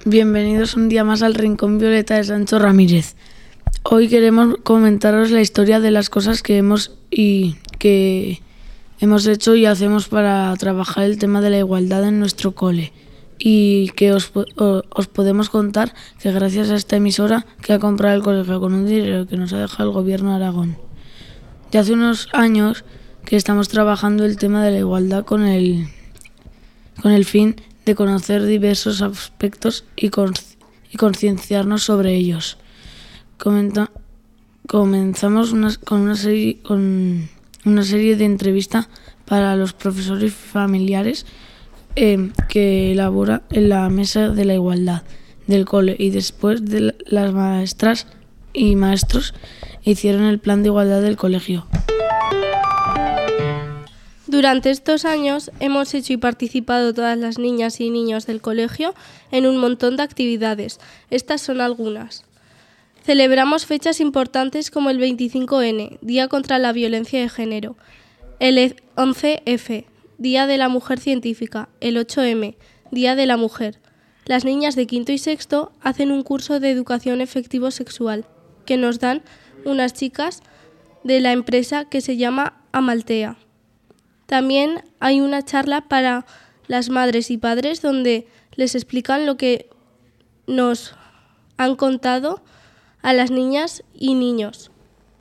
Bienvenidos un día más al Rincón Violeta de Sancho Ramírez. Hoy queremos comentaros la historia de las cosas que hemos hecho y hacemos para trabajar el tema de la igualdad en nuestro cole. Y que os podemos contar que gracias a esta emisora que ha comprado el colegio con un dinero que nos ha dejado el gobierno de Aragón. Ya hace unos años que estamos trabajando el tema de la igualdad con el fin de conocer diversos aspectos y concienciarnos sobre ellos. Comenzamos con una serie de entrevistas para los profesores y familiares que elabora en la mesa de la igualdad del cole, y después de las maestras y maestros hicieron el plan de igualdad del colegio. Durante estos años hemos hecho y participado todas las niñas y niños del colegio en un montón de actividades. Estas son algunas. Celebramos fechas importantes como el 25N, Día contra la Violencia de Género, el 11F, Día de la Mujer Científica, el 8M, Día de la Mujer. Las niñas de quinto y sexto hacen un curso de educación afectivo-sexual que nos dan unas chicas de la empresa que se llama Amaltea. También hay una charla para las madres y padres donde les explican lo que nos han contado a las niñas y niños.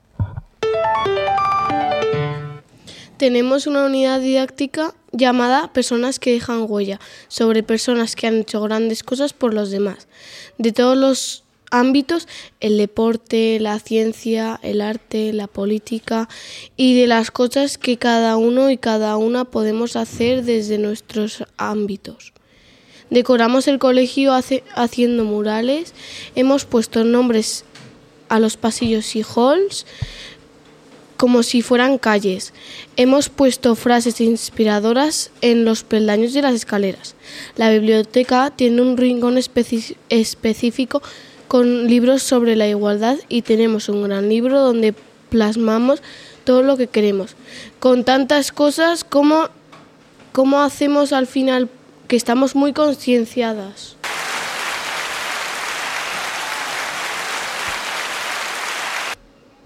Tenemos una unidad didáctica llamada Personas que dejan huella, sobre personas que han hecho grandes cosas por los demás, de todos los ámbitos: el deporte, la ciencia, el arte, la política, y de las cosas que cada uno y cada una podemos hacer desde nuestros ámbitos. Decoramos el colegio haciendo murales, hemos puesto nombres a los pasillos y halls como si fueran calles. Hemos puesto frases inspiradoras en los peldaños de las escaleras. La biblioteca tiene un rincón específico con libros sobre la igualdad, y tenemos un gran libro donde plasmamos todo lo que queremos. Con tantas cosas, ¿cómo hacemos al final que estamos muy concienciadas?